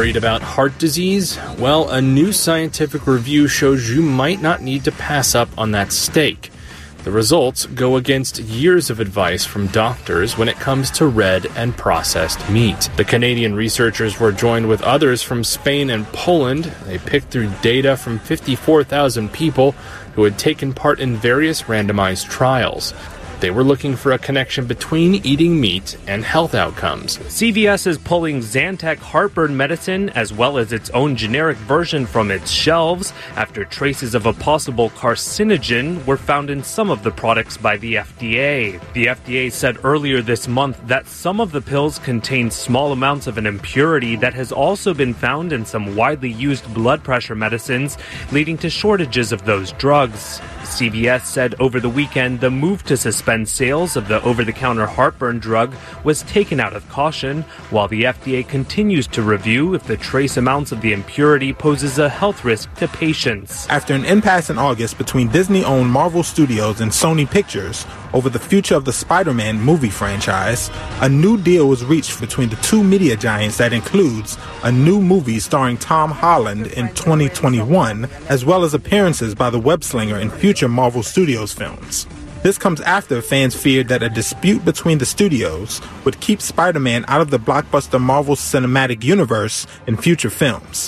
Worried about heart disease? Well, a new scientific review shows you might not need to pass up on that steak. The results go against years of advice from doctors when it comes to red and processed meat. The Canadian researchers were joined with others from Spain and Poland. They picked through data from 54,000 people who had taken part in various randomized trials. They were looking for a connection between eating meat and health outcomes. CVS is pulling Zantac heartburn medicine as well as its own generic version from its shelves after traces of a possible carcinogen were found in some of the products by the FDA. The FDA said earlier this month that some of the pills contain small amounts of an impurity that has also been found in some widely used blood pressure medicines, leading to shortages of those drugs. CVS said over the weekend the move to suspend sales of the over-the-counter heartburn drug was taken out of caution, while the FDA continues to review if the trace amounts of the impurity poses a health risk to patients. After an impasse in August between Disney-owned Marvel Studios and Sony Pictures over the future of the Spider-Man movie franchise, a new deal was reached between the two media giants that includes a new movie starring Tom Holland in 2021, as well as appearances by the web-slinger in future Marvel Studios films. This comes after fans feared that a dispute between the studios would keep Spider-Man out of the blockbuster Marvel Cinematic Universe in future films.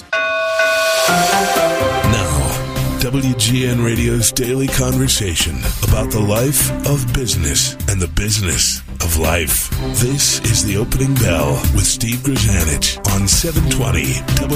Now, WGN Radio's daily conversation about the life of business and the business of life. This is The Opening Bell with Steve Grzanich on 720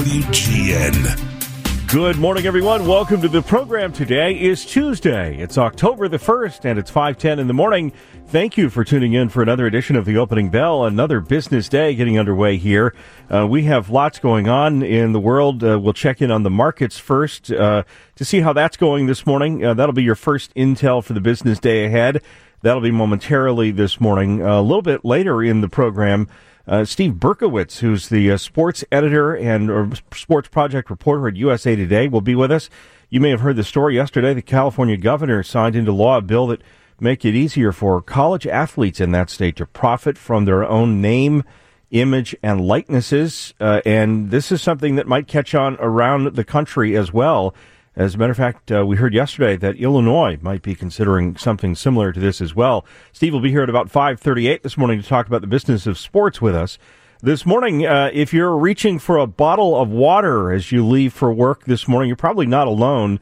WGN. Good morning, everyone. Welcome to the program. Today is Tuesday. It's October the 1st, and it's 5:10 in the morning. Thank you for tuning in for another edition of The Opening Bell, another business day getting underway here. We have lots going on in the world. We'll check in on the markets first to see how that's going this morning. That'll be your first intel for the business day ahead. That'll be momentarily this morning. A little bit later in the program, Steve Berkowitz, who's the sports editor and sports project reporter at USA Today, will be with us. You may have heard the story yesterday. The California governor signed into law a bill that make it easier for college athletes in that state to profit from their own name, image, and likenesses. And this is something that might catch on around the country as well. As a matter of fact, we heard yesterday that Illinois might be considering something similar to this as well. Steve will be here at about 5:38 this morning to talk about the business of sports with us. This morning, if you're reaching for a bottle of water as you leave for work this morning, you're probably not alone.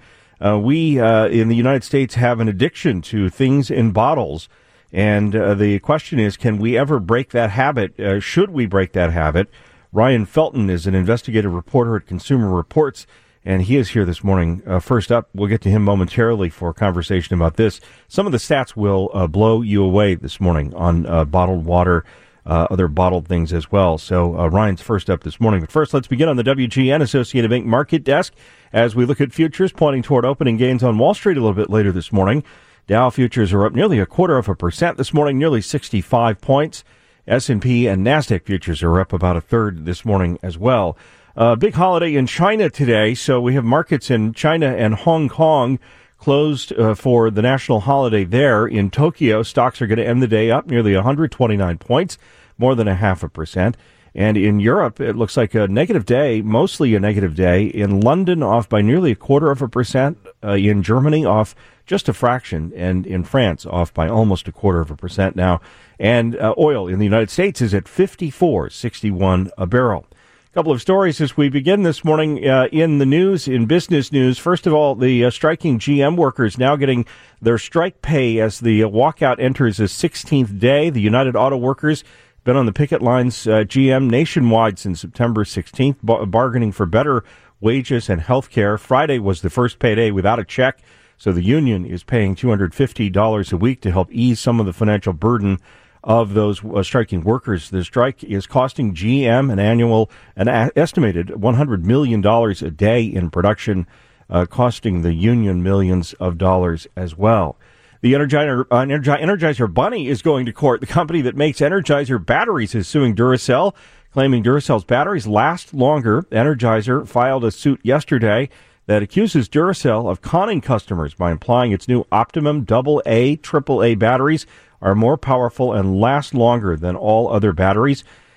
We in the United States have an addiction to things in bottles. And the question is, can we ever break that habit? Should we break that habit? Ryan Felton is an investigative reporter at Consumer Reports, and he is here this morning. First up, we'll get to him momentarily for a conversation about this. Some of the stats will blow you away this morning on bottled water, other bottled things as well. So Ryan's first up this morning. But first, let's begin on the WGN Associated Bank Market Desk as we look at futures pointing toward opening gains on Wall Street a little bit later this morning. Dow futures are up nearly 0.25% this morning, nearly 65 points. S&P and NASDAQ futures are up about a third this morning as well. Big holiday in China today, so we have markets in China and Hong Kong closed for the national holiday there. In Tokyo, stocks are going to end the day up nearly 129 points, more than 0.5%. And in Europe, it looks like a negative day, mostly a negative day. In London, off by nearly 0.25%. In Germany, off just a fraction. And in France, off by almost 0.25% now. And oil in the United States is at $54.61 a barrel. Couple of stories as we begin this morning in the news, in business news. First of all, the striking GM workers now getting their strike pay as the walkout enters its 16th day. The United Auto Workers been on the picket lines, GM nationwide since September 16th, bargaining for better wages and health care. Friday was the first payday without a check, so the union is paying $250 a week to help ease some of the financial burden of those striking workers. The strike is costing GM an estimated $100 million a day in production, costing the union millions of dollars as well. The Energizer Bunny is going to court. The company that makes Energizer batteries is suing Duracell, claiming Duracell's batteries last longer. Energizer filed a suit yesterday that accuses Duracell of conning customers by implying its new Optimum AA, AAA batteries are more powerful and last longer than all other batteries.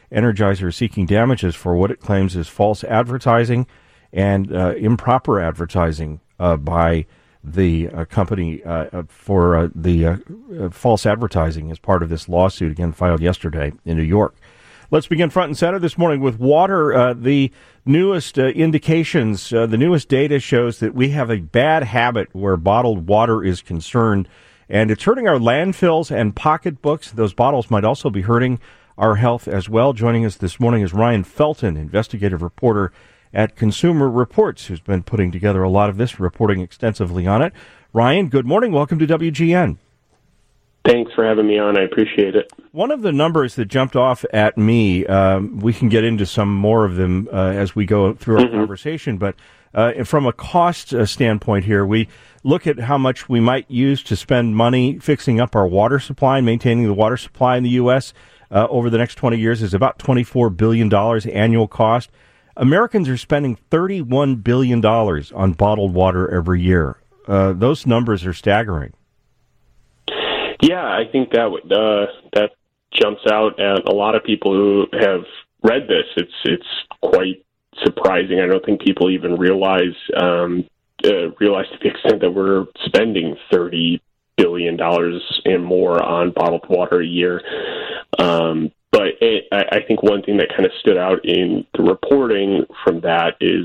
Energizer is seeking damages for what it claims is false advertising and improper advertising by the company for the false advertising as part of this lawsuit, again filed yesterday in New York. Let's begin front and center this morning with water. The newest indications, the newest data shows that we have a bad habit where bottled water is concerned, and it's hurting our landfills and pocketbooks. Those bottles might also be hurting our health as well. Joining us this morning is Ryan Felton, investigative reporter at Consumer Reports, who's been putting together a lot of this, reporting extensively on it. Ryan, good morning. Welcome to WGN. Thanks for having me on. I appreciate it. One of the numbers that jumped off at me, we can get into some more of them as we go through our conversation, but from a cost standpoint here, we look at how much we might use to spend money fixing up our water supply and maintaining the water supply in the U.S. Over the next 20 years is about $24 billion annual cost. Americans are spending $31 billion on bottled water every year. Those numbers are staggering. Yeah, I think that jumps out at a lot of people who have read this. It's quite surprising. I don't think people even realize to the extent that we're spending $30 billion and more on bottled water a year. But I think one thing that kind of stood out in the reporting from that is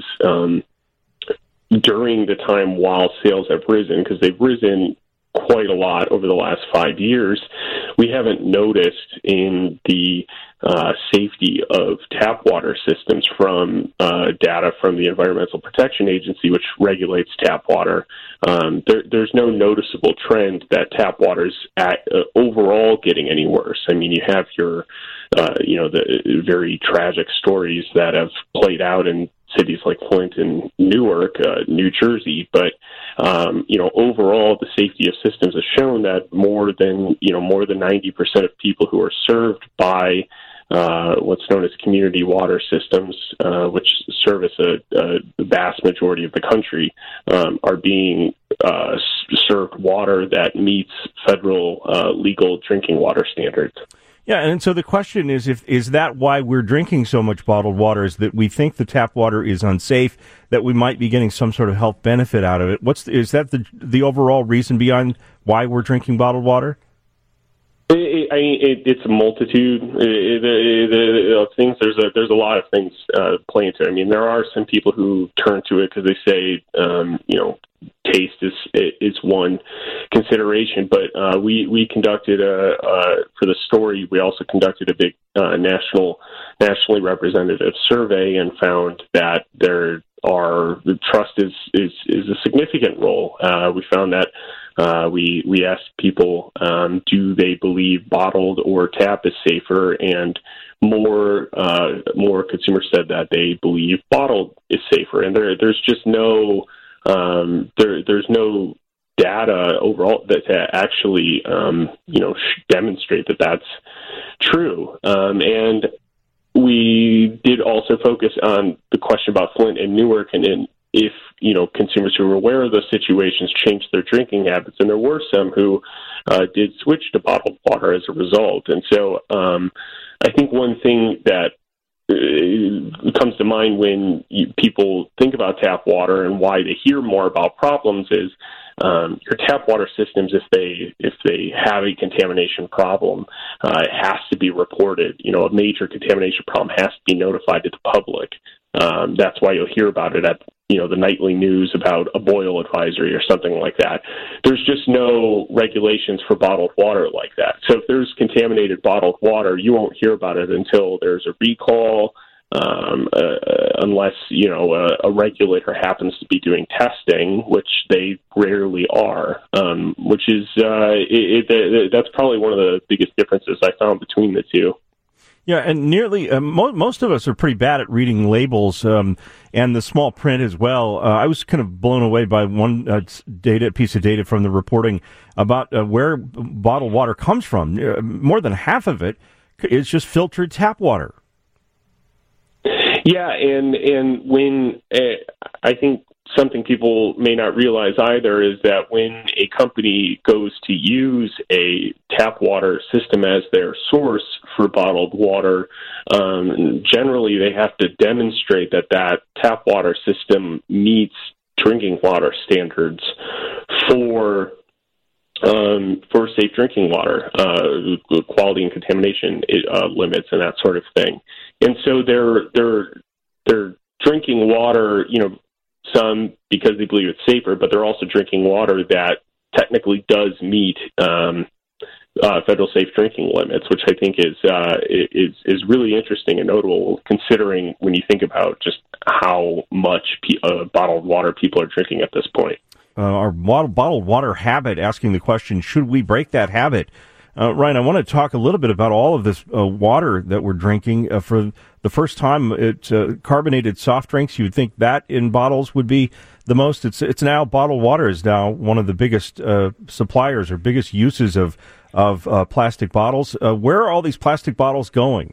during the time while sales have risen, because they've risen quite a lot over the last 5 years, we haven't noticed in the safety of tap water systems from data from the Environmental Protection Agency, which regulates tap water. There's no noticeable trend that tap water's overall getting any worse. I mean, you have your, the very tragic stories that have played out in cities like Flint and Newark, New Jersey, but overall, the safety of systems has shown that more than 90% of people who are served by what's known as community water systems, which service the vast majority of the country, are being served water that meets federal legal drinking water standards. Yeah, and so the question is that why we're drinking so much bottled water, is that we think the tap water is unsafe, that we might be getting some sort of health benefit out of it? Is that the overall reason behind why we're drinking bottled water? It's a multitude of things. There's a lot of things play into it. I mean, there are some people who turn to it because they say, taste is one consideration. But we conducted for the story. We also conducted a big nationally representative survey and found that the trust is a significant role. We found that. We asked people, do they believe bottled or tap is safer, and more consumers said that they believe bottled is safer. And there's just no there's no data overall that actually demonstrate that that's true. And we did also focus on the question about Flint and Newark, and if consumers who were aware of those situations changed their drinking habits, and there were some who did switch to bottled water as a result. And so I think one thing that comes to mind when people think about tap water and why they hear more about problems is your tap water systems, if they have a contamination problem, it has to be reported. A major contamination problem has to be notified to the public. That's why you'll hear about it at the nightly news about a boil advisory or something like that. There's just no regulations for bottled water like that. So if there's contaminated bottled water, you won't hear about it until there's a recall, unless a regulator happens to be doing testing, which they rarely are. Which is that's probably one of the biggest differences I found between the two. Yeah, and nearly most of us are pretty bad at reading labels and the small print as well. I was kind of blown away by one piece of data from the reporting about where bottled water comes from. More than half of it is just filtered tap water. Yeah, and when I think something people may not realize either is that when a company goes to use a tap water system as their source for bottled water, generally they have to demonstrate that that tap water system meets drinking water standards for safe drinking water, quality and contamination limits, and that sort of thing. And so they're drinking water, some because they believe it's safer, but they're also drinking water that technically does meet federal safe drinking limits, which I think is really interesting and notable, considering when you think about just how much bottled water people are drinking at this point. Our bottled water habit, asking the question, should we break that habit? Ryan, I want to talk a little bit about all of this water that we're drinking. For the first time, it's carbonated soft drinks. You would think that in bottles would be the most. It's now bottled water is now one of the biggest suppliers or biggest uses of plastic bottles. Where are all these plastic bottles going?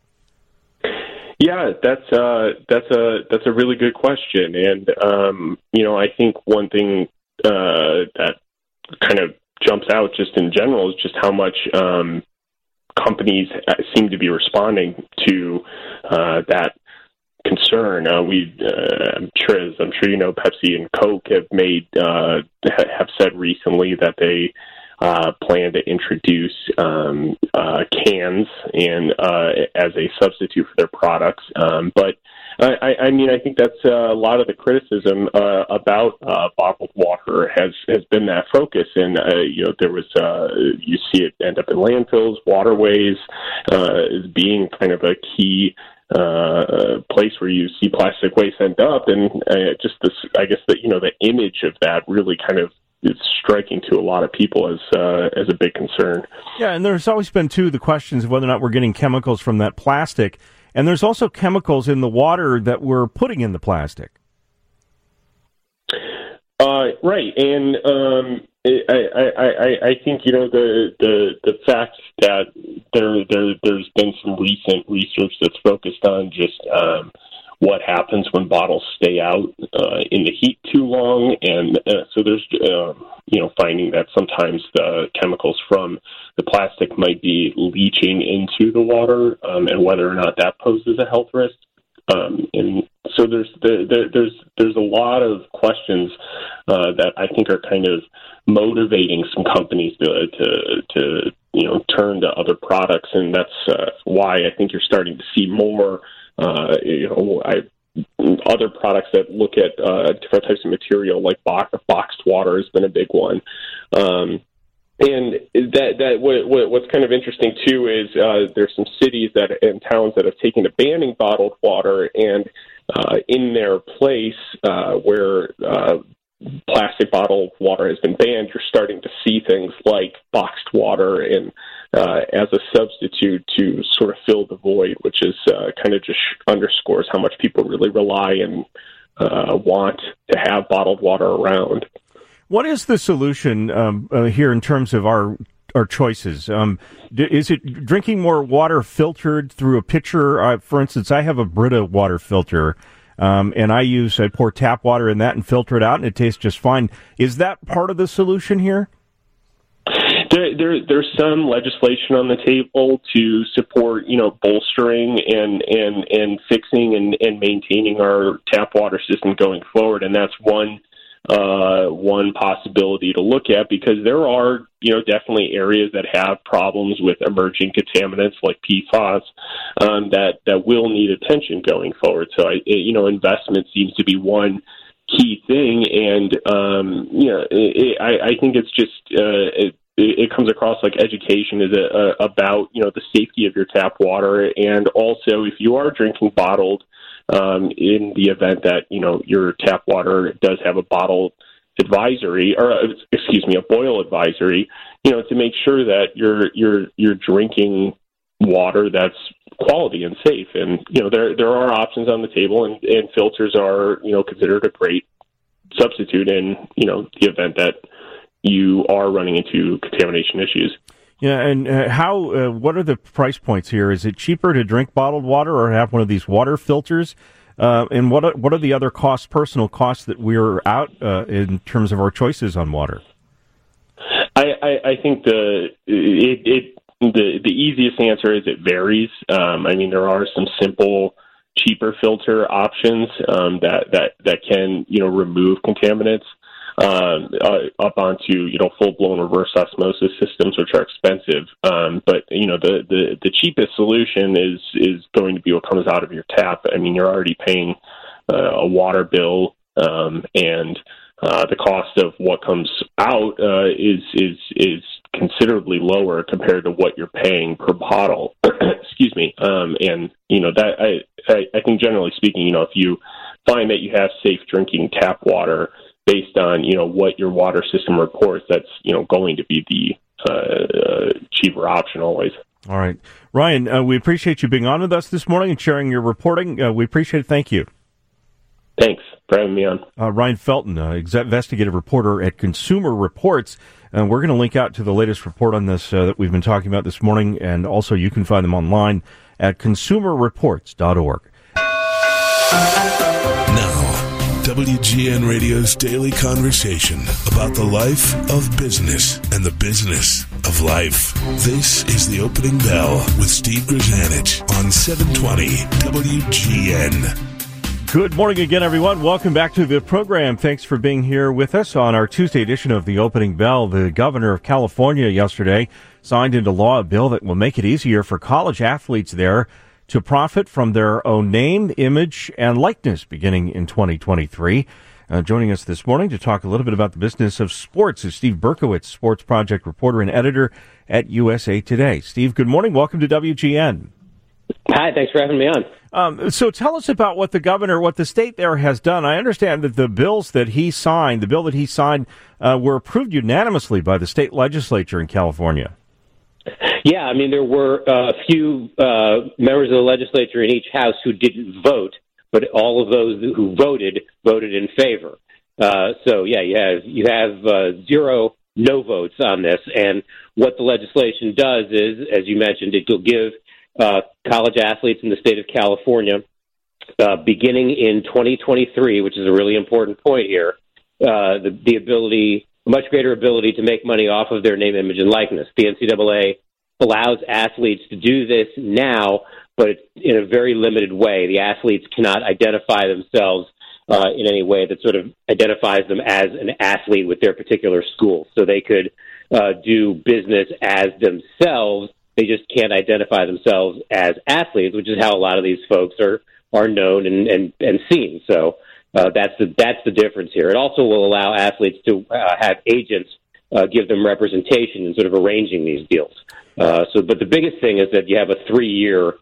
Yeah, that's a really good question, and I think one thing that kind of jumps out just in general is just how much companies seem to be responding to that concern. I'm sure you know, Pepsi and Coke have said recently that they plan to introduce cans and as a substitute for their products. But I think that's a lot of the criticism about bottled water has been that focus, and there was you see it end up in landfills, waterways, as being kind of a key place where you see plastic waste end up, and just this, I guess that the image of that really kind of is striking to a lot of people as a big concern. Yeah, and there's always been the questions of whether or not we're getting chemicals from that plastic. And there's also chemicals in the water that we're putting in the plastic. Right, and I think the fact that there's been some recent research that's focused on just what happens when bottles stay out in the heat too long, and so there's finding that sometimes the chemicals from the plastic might be leaching into the water, and whether or not that poses a health risk. And so there's a lot of questions that I think are kind of motivating some companies to turn to other products, and that's why I think you're starting to see more. Other products that look at different types of material, like boxed water, has been a big one. And what's kind of interesting too is there's some cities and towns that have taken to banning bottled water, and in their place where plastic bottled water has been banned, you're starting to see things like boxed water and as a substitute to sort of fill the void, which is kind of just underscores how much people really rely and want to have bottled water around. What is the solution here in terms of our choices? Is it drinking more water filtered through a pitcher? For instance, I have a Brita water filter, and I pour tap water in that and filter it out, and it tastes just fine. Is that part of the solution here? There's some legislation on the table to support, bolstering and fixing and maintaining our tap water system going forward, and that's one possibility to look at, because there are, definitely areas that have problems with emerging contaminants like PFAS that will need attention going forward. So, investment seems to be one key thing, and I think it's just it comes across like education is about the safety of your tap water, and also if you are drinking bottled, in the event that your tap water does have a bottle advisory, or a boil advisory, to make sure that you're drinking water that's quality and safe. And there are options on the table, and filters are considered a great substitute in the event that you are running into contamination issues. Yeah, and what are the price points here? Is it cheaper to drink bottled water or have one of these water filters? And what are the other costs, personal costs, that we're out in terms of our choices on water? I think the easiest answer is it varies. I mean, there are some simple, cheaper filter options that can remove contaminants up onto full-blown reverse osmosis systems, which are expensive. But the cheapest solution is going to be what comes out of your tap. I mean, you're already paying a water bill, and the cost of what comes out is considerably lower compared to what you're paying per bottle. Excuse me. And that I think generally speaking, if you find that you have safe drinking tap water based on what your water system reports, that's going to be the cheaper option always. All right, Ryan, we appreciate you being on with us this morning and sharing your reporting. We appreciate it. Thank you. Thanks for having me on. Ryan Felton, investigative reporter at Consumer Reports. We're going to link out to the latest report on this that we've been talking about this morning, and also you can find them online at consumerreports.org. Now, WGN Radio's daily conversation about the life of business and the business of life. This is The Opening Bell with Steve Grzanich on 720 WGN. Good morning again, everyone. Welcome back to the program. Thanks for being here with us on our Tuesday edition of The Opening Bell. The governor of California yesterday signed into law a bill that will make it easier for college athletes there to profit from their own name, image, and likeness beginning in 2023. Joining us this morning to talk a little bit about the business of sports is Steve Berkowitz, sports project reporter and editor at USA Today. Steve, good morning. Welcome to WGN. Hi, thanks for having me on. So tell us about what the state there has done. I understand that the bill that he signed, were approved unanimously by the state legislature in California. Yeah, I mean, there were a few members of the legislature in each house who didn't vote, but all of those who voted in favor. So, yeah, you have 0 no votes on this. And what the legislation does is, as you mentioned, it will give college athletes in the state of California, beginning in 2023, which is a really important point here, the ability, much greater ability to make money off of their name, image, and likeness. The NCAA allows athletes to do this now, but it's in a very limited way. The athletes cannot identify themselves in any way that sort of identifies them as an athlete with their particular school. So they could do business as themselves. They just can't identify themselves as athletes, which is how a lot of these folks are known and seen. So that's the difference here. It also will allow athletes to have agents give them representation in sort of arranging these deals. But the biggest thing is that you have a 3-year,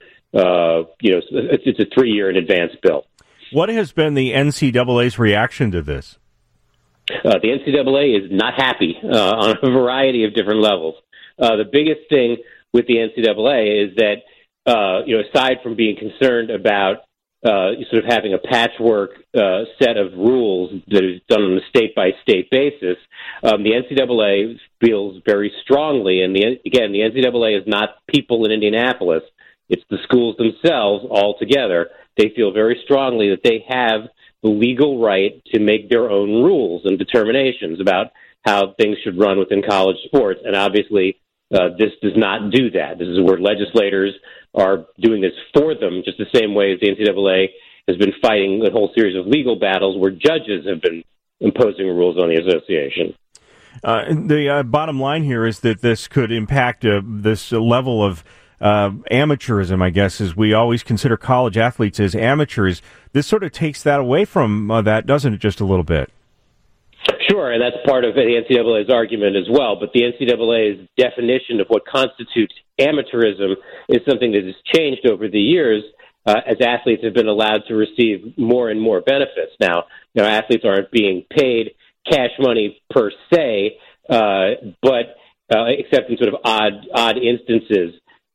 it's a 3-year in advance bill. What has been the NCAA's reaction to this? The NCAA is not happy on a variety of different levels. The biggest thing with the NCAA is that, aside from being concerned about sort of having a patchwork set of rules that is done on a state-by-state basis, the NCAA feels very strongly, and the NCAA is not people in Indianapolis. It's the schools themselves all together. They feel very strongly that they have the legal right to make their own rules and determinations about how things should run within college sports, and obviously this does not do that. This is where legislators are doing this for them, just the same way as the NCAA has been fighting a whole series of legal battles where judges have been imposing rules on the association. The bottom line here is that this could impact this level of amateurism, I guess, as we always consider college athletes as amateurs. This sort of takes that away from that, doesn't it, just a little bit? Sure, and that's part of the NCAA's argument as well. But the NCAA's definition of what constitutes amateurism is something that has changed over the years as athletes have been allowed to receive more and more benefits. Now, athletes aren't being paid cash money per se, but except in sort of odd instances,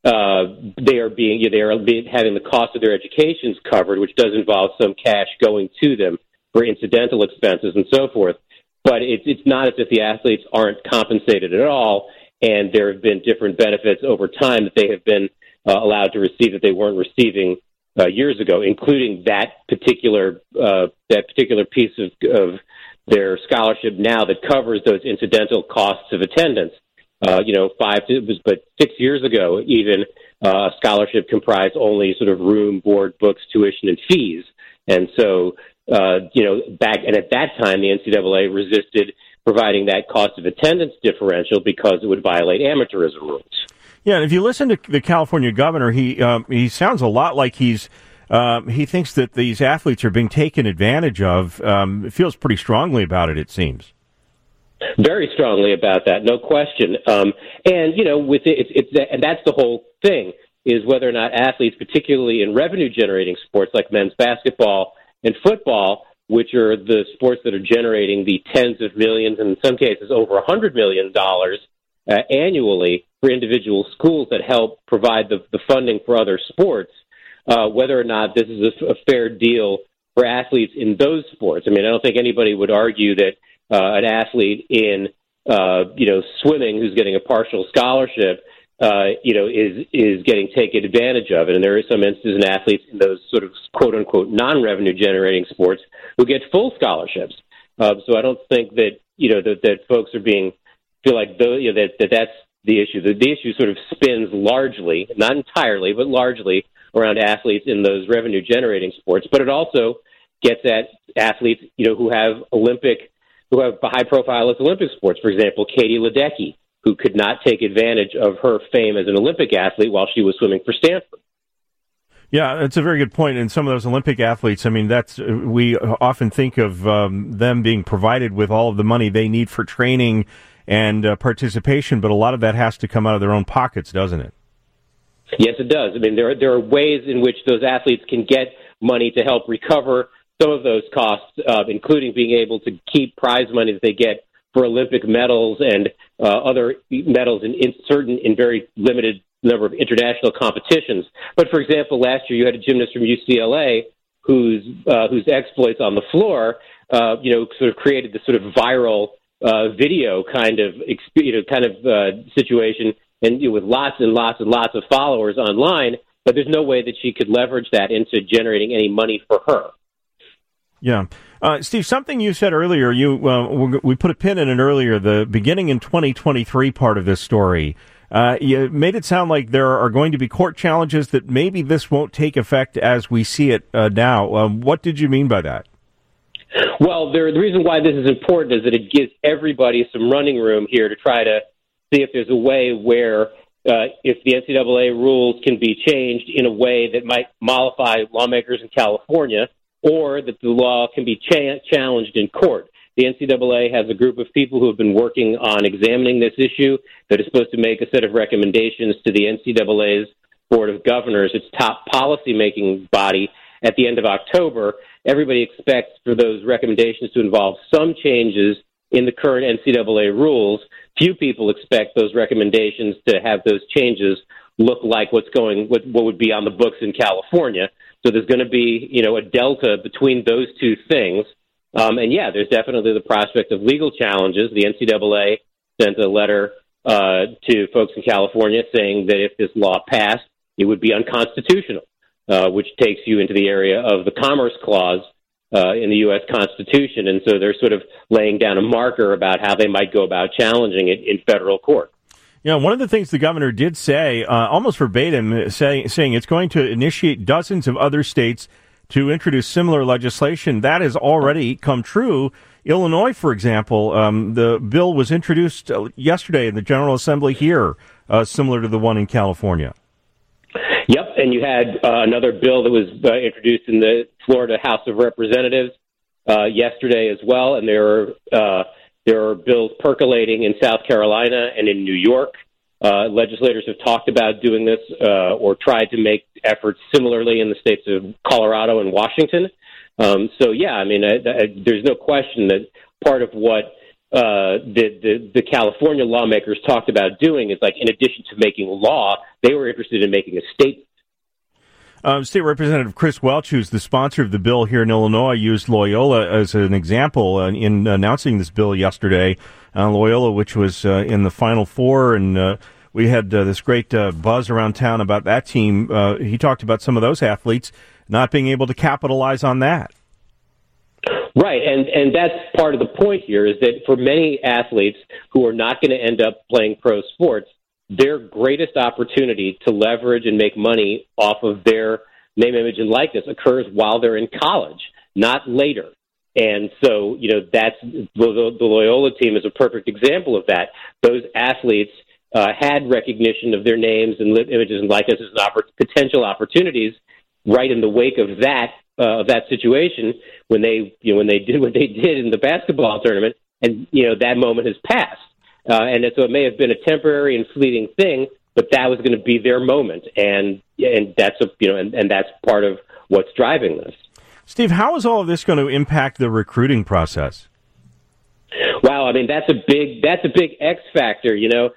they are having the cost of their educations covered, which does involve some cash going to them for incidental expenses and so forth. But it's not as if the athletes aren't compensated at all, and there have been different benefits over time that they have been allowed to receive that they weren't receiving years ago, including that particular piece of their scholarship now that covers those incidental costs of attendance. But 6 years ago, even a scholarship comprised only sort of room, board, books, tuition, and fees. And so, at that time, the NCAA resisted providing that cost of attendance differential because it would violate amateurism rules. Yeah, and if you listen to the California governor, he sounds a lot like he thinks that these athletes are being taken advantage of. Feels pretty strongly about it, it seems. Very strongly about that, no question. And that's the whole thing, is whether or not athletes, particularly in revenue-generating sports like men's basketball and football, which are the sports that are generating the tens of millions, and in some cases over $100 million annually for individual schools that help provide the funding for other sports, whether or not this is a fair deal for athletes in those sports. I mean, I don't think anybody would argue that an athlete in, swimming who's getting a partial scholarship, is getting taken advantage of. And there are some instances in athletes in those sort of quote unquote non-revenue generating sports who get full scholarships. So I don't think that, that folks are feel like that's the issue. The issue sort of spins largely, not entirely, but largely around athletes in those revenue generating sports. But it also gets at athletes, who have high profile as Olympic sports. For example, Katie Ledecky, who could not take advantage of her fame as an Olympic athlete while she was swimming for Stanford. Yeah, that's a very good point. And some of those Olympic athletes, I mean, we often think of them being provided with all of the money they need for training and participation, but a lot of that has to come out of their own pockets, doesn't it? Yes, it does. I mean, there are ways in which those athletes can get money to help recover some of those costs, including being able to keep prize money that they get for Olympic medals and other medals in very limited number of international competitions. But for example, last year you had a gymnast from UCLA whose exploits on the floor, sort of created this sort of viral video kind of situation, and with lots and lots and lots of followers online. But there's no way that she could leverage that into generating any money for her. Yeah. Steve, something you said earlier, we put a pin in it earlier, the beginning in 2023 part of this story. You made it sound like there are going to be court challenges that maybe this won't take effect as we see it now. What did you mean by that? Well, the reason why this is important is that it gives everybody some running room here to try to see if there's a way where if the NCAA rules can be changed in a way that might mollify lawmakers in California, or that the law can be challenged in court. The NCAA has a group of people who have been working on examining this issue that is supposed to make a set of recommendations to the NCAA's Board of Governors, its top policy-making body, at the end of October. Everybody expects for those recommendations to involve some changes in the current NCAA rules. Few people expect those recommendations to have those changes look like what would be on the books in California. So there's going to be, a delta between those two things. There's definitely the prospect of legal challenges. The NCAA sent a letter to folks in California saying that if this law passed, it would be unconstitutional, which takes you into the area of the Commerce Clause in the U.S. Constitution. And so they're sort of laying down a marker about how they might go about challenging it in federal court. One of the things the governor did say, almost verbatim, saying it's going to initiate dozens of other states to introduce similar legislation. That has already come true. Illinois, for example, the bill was introduced yesterday in the General Assembly here, similar to the one in California. Yep, and you had another bill that was introduced in the Florida House of Representatives yesterday as well, and there are bills percolating in South Carolina and in New York. Legislators have talked about doing this or tried to make efforts similarly in the states of Colorado and Washington. There's no question that part of what the California lawmakers talked about doing is, like, in addition to making law, they were interested in making a statement. State Representative Chris Welch, who's the sponsor of the bill here in Illinois, used Loyola as an example in announcing this bill yesterday. Loyola, which was in the Final Four and We had this great buzz around town about that team. He talked about some of those athletes not being able to capitalize on that. Right, and that's part of the point here is that for many athletes who are not going to end up playing pro sports, their greatest opportunity to leverage and make money off of their name, image, and likeness occurs while they're in college, not later. And so, that's the Loyola team is a perfect example of that. Those athletes had recognition of their names and images and likenesses and potential opportunities right in the wake of that situation when they did what they did in the basketball tournament, and that moment has passed. And so it may have been a temporary and fleeting thing, but that was going to be their moment, and that's and that's part of what's driving this. Steve, how is all of this going to impact the recruiting process? Wow, I mean that's a big X factor.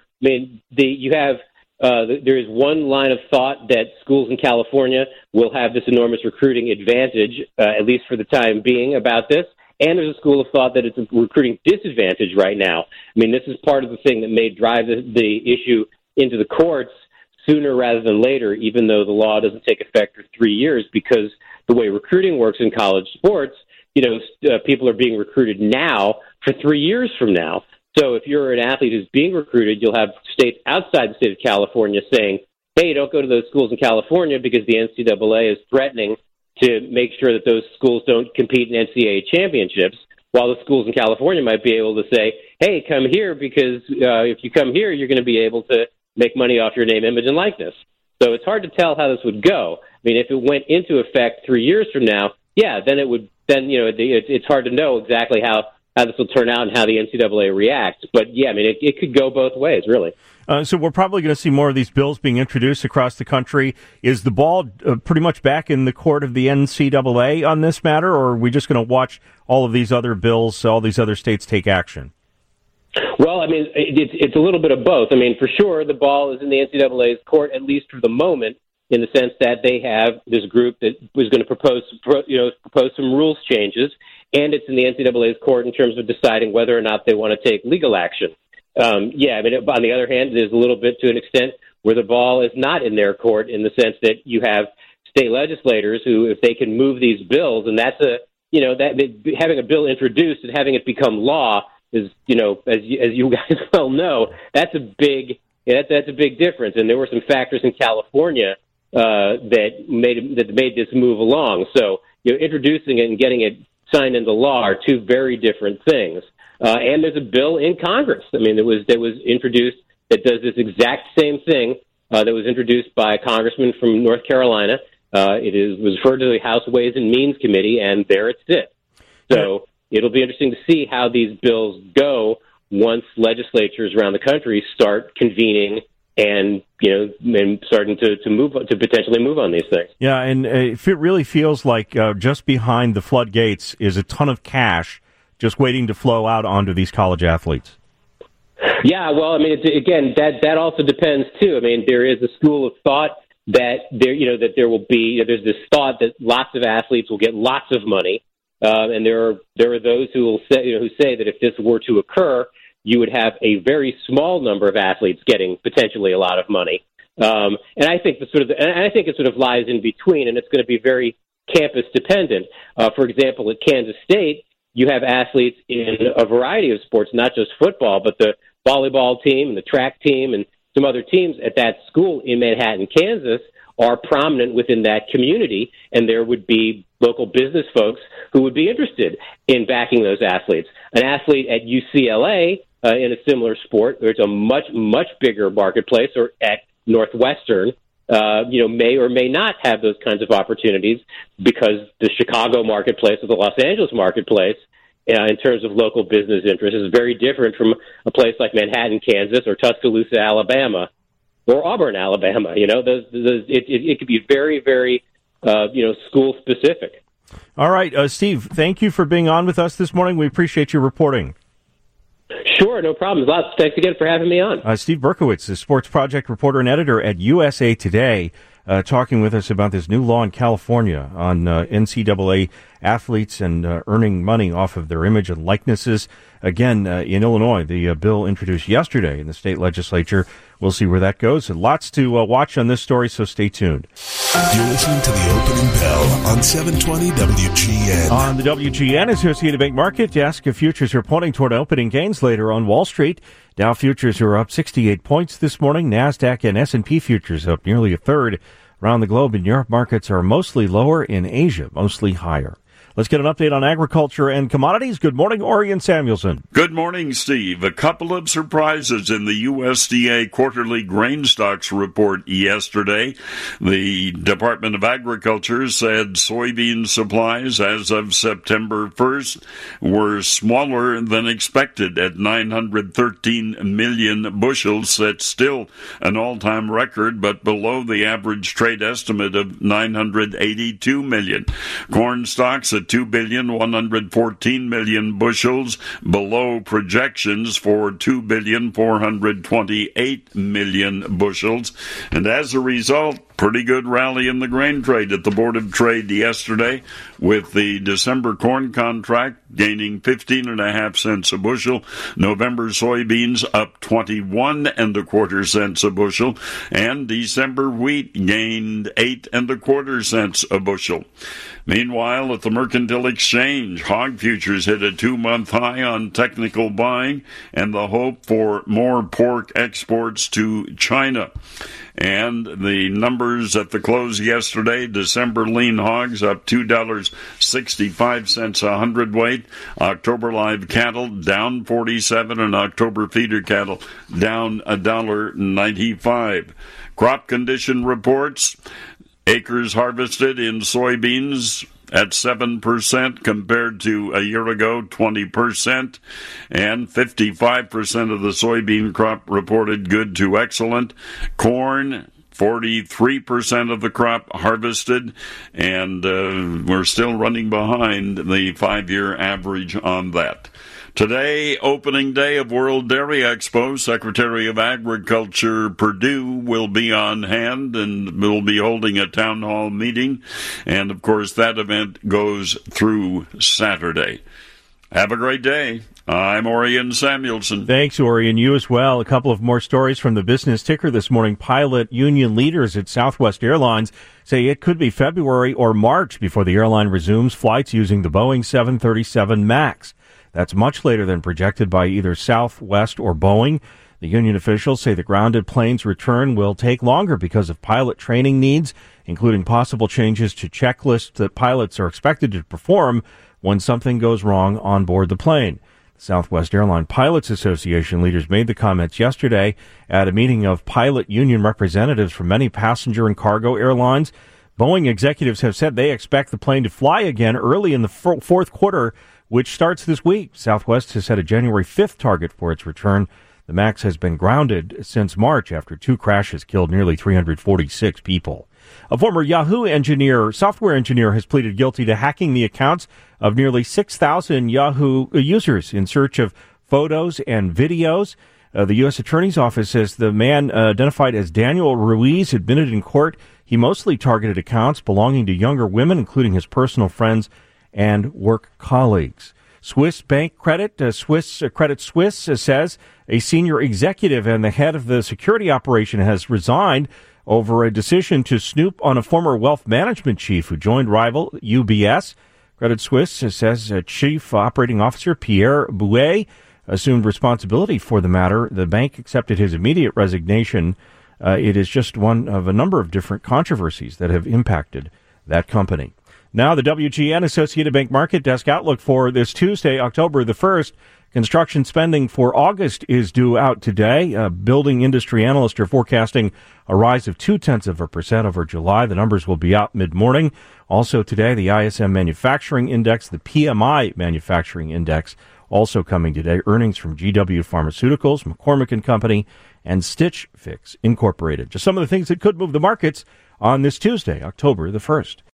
There is one line of thought that schools in California will have this enormous recruiting advantage, at least for the time being, about this. And there's a school of thought that it's a recruiting disadvantage right now. I mean, this is part of the thing that may drive the issue into the courts sooner rather than later, even though the law doesn't take effect for 3 years, because the way recruiting works in college sports, people are being recruited now for 3 years from now. So if you're an athlete who's being recruited, you'll have states outside the state of California saying, hey, don't go to those schools in California because the NCAA is threatening to make sure that those schools don't compete in NCAA championships, while the schools in California might be able to say, hey, come here because if you come here, you're going to be able to make money off your name, image, and likeness. So it's hard to tell how this would go. I mean, if it went into effect 3 years from now, it's hard to know exactly how this will turn out and how the NCAA reacts. But, yeah, I mean, it could go both ways, really. So we're probably going to see more of these bills being introduced across the country. Is the ball pretty much back in the court of the NCAA on this matter, or are we just going to watch all of these other bills, all these other states take action? Well, I mean, it's a little bit of both. I mean, for sure, the ball is in the NCAA's court, at least for the moment, in the sense that they have this group that was going to propose some rules changes, and it's in the NCAA's court in terms of deciding whether or not they want to take legal action. I mean, on the other hand, there's a little bit to an extent where the ball is not in their court in the sense that you have state legislators who, if they can move these bills, and that's having a bill introduced and having it become law is, as you guys well know, that's a big difference. And there were some factors in California that made this move along. So, introducing it and getting it signed into law are two very different things. And there's a bill in Congress. I mean, that was introduced that does this exact same thing that was introduced by a congressman from North Carolina. It was referred to the House Ways and Means Committee, and there it sits. So it'll be interesting to see how these bills go once legislatures around the country start convening and starting to potentially move on these things. Yeah, and it really feels like just behind the floodgates is a ton of cash just waiting to flow out onto these college athletes. Yeah, well, I mean, that also depends too. I mean, there is a school of thought that there will be. There's this thought that lots of athletes will get lots of money, and there are those who will say who say that if this were to occur, you would have a very small number of athletes getting potentially a lot of money. And I think it sort of lies in between, and it's going to be very campus dependent. For example, at Kansas State, you have athletes in a variety of sports, not just football, but the volleyball team and the track team and some other teams at that school in Manhattan, Kansas, are prominent within that community, and there would be local business folks who would be interested in backing those athletes. An athlete at UCLA in a similar sport, where it's a much, much bigger marketplace, or at Northwestern, may or may not have those kinds of opportunities because the Chicago marketplace or the Los Angeles marketplace, in terms of local business interest, is very different from a place like Manhattan, Kansas, or Tuscaloosa, Alabama, or Auburn, Alabama. It could be very, very, school specific. All right, Steve, thank you for being on with us this morning. We appreciate your reporting. Sure, no problems. Thanks again for having me on. Steve Berkowitz, the sports project reporter and editor at USA Today, talking with us about this new law in California on NCAA athletes and earning money off of their image and likenesses. Again, in Illinois, the bill introduced yesterday in the state legislature we'll see where that goes. And lots to watch on this story, so stay tuned. You're listening to the opening bell on 720 WGN. On the WGN Associated Bank Market Desk, futures are pointing toward opening gains later on Wall Street. Dow futures are up 68 points this morning. NASDAQ and S&P futures up nearly a third. Around the globe, in Europe, markets are mostly lower. In Asia, mostly higher. Let's get an update on agriculture and commodities. Good morning, Orion Samuelson. Good morning, Steve. A couple of surprises in the USDA quarterly grain stocks report yesterday. The Department of Agriculture said soybean supplies as of September 1st were smaller than expected at 913 million bushels. That's still an all-time record, but below the average trade estimate of 982 million. Corn stocks at 2,114 million bushels, below projections for 2,428 million bushels. And as a result, pretty good rally in the grain trade at the Board of Trade yesterday, with the December corn contract gaining 15.5 cents a bushel, November soybeans up 21.25 cents a bushel, and December wheat gained 8.25 cents a bushel. Meanwhile, at the Mercantile Exchange, hog futures hit a 2-month high on technical buying and the hope for more pork exports to China. And the numbers at the close yesterday, December lean hogs up $2.65 a hundredweight. October live cattle down 47, and October feeder cattle down $1.95. Crop condition reports. Acres harvested in soybeans at 7% compared to a year ago, 20%, and 55% of the soybean crop reported good to excellent. Corn, 43% of the crop harvested, and we're still running behind the 5-year average on that. Today, opening day of World Dairy Expo, Secretary of Agriculture Perdue will be on hand and will be holding a town hall meeting. And, of course, that event goes through Saturday. Have a great day. I'm Orion Samuelson. Thanks, Orion. You as well. A couple of more stories from the business ticker this morning. Pilot union leaders at Southwest Airlines say it could be February or March before the airline resumes flights using the Boeing 737 MAX. That's much later than projected by either Southwest or Boeing. The union officials say the grounded plane's return will take longer because of pilot training needs, including possible changes to checklists that pilots are expected to perform when something goes wrong on board the plane. The Southwest Airline Pilots Association leaders made the comments yesterday at a meeting of pilot union representatives from many passenger and cargo airlines. Boeing executives have said they expect the plane to fly again early in the fourth quarter, which starts this week. Southwest has set a January 5th target for its return. The MAX has been grounded since March after 2 crashes killed nearly 346 people. A former Yahoo software engineer, has pleaded guilty to hacking the accounts of nearly 6,000 Yahoo users in search of photos and videos. The U.S. Attorney's Office says the man, identified as Daniel Ruiz, admitted in court he mostly targeted accounts belonging to younger women, including his personal friends and work colleagues. Swiss Bank Credit Suisse says a senior executive and the head of the security operation has resigned over a decision to snoop on a former wealth management chief who joined rival UBS. Credit Suisse says Chief Operating Officer Pierre Bouet assumed responsibility for the matter. The bank accepted his immediate resignation. It is just one of a number of different controversies that have impacted that company. Now, the WGN Associated Bank Market Desk outlook for this Tuesday, October the 1st. Construction spending for August is due out today. Building industry analysts are forecasting a rise of 0.2% over July. The numbers will be out mid-morning. Also today, the ISM Manufacturing Index, the PMI Manufacturing Index, also coming today. Earnings from GW Pharmaceuticals, McCormick & Company, and Stitch Fix Incorporated. Just some of the things that could move the markets on this Tuesday, October the 1st.